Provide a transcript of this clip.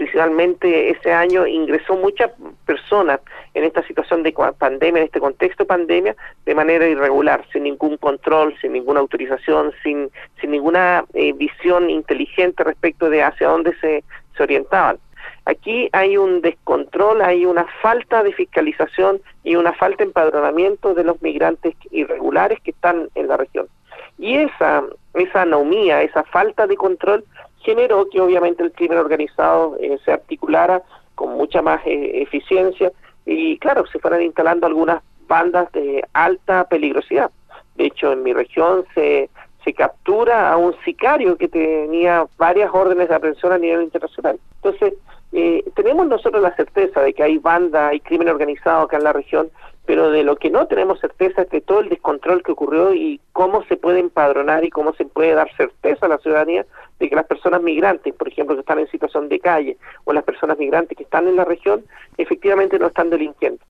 adicionalmente ese año ingresó muchas personas en esta situación de pandemia, en este contexto de pandemia, de manera irregular, sin ningún control, sin ninguna autorización, sin ninguna visión inteligente respecto de hacia dónde se orientaban. Aquí hay un descontrol, hay una falta de fiscalización y una falta de empadronamiento de los migrantes irregulares que están en la región. Y esa anomía, esa falta de control generó que obviamente el crimen organizado se articulara con mucha más eficiencia y claro, se fueran instalando algunas bandas de alta peligrosidad. De hecho, en mi región se captura a un sicario que tenía varias órdenes de aprehensión a nivel internacional. Entonces, tenemos nosotros la certeza de que hay bandas, hay crimen organizado acá en la región, pero de lo que no tenemos certeza es de todo el descontrol que ocurrió y cómo se puede empadronar y cómo se puede dar certeza a la ciudadanía de que las personas migrantes, por ejemplo, que están en situación de calle, o las personas migrantes que están en la región, efectivamente no están delinquiendo.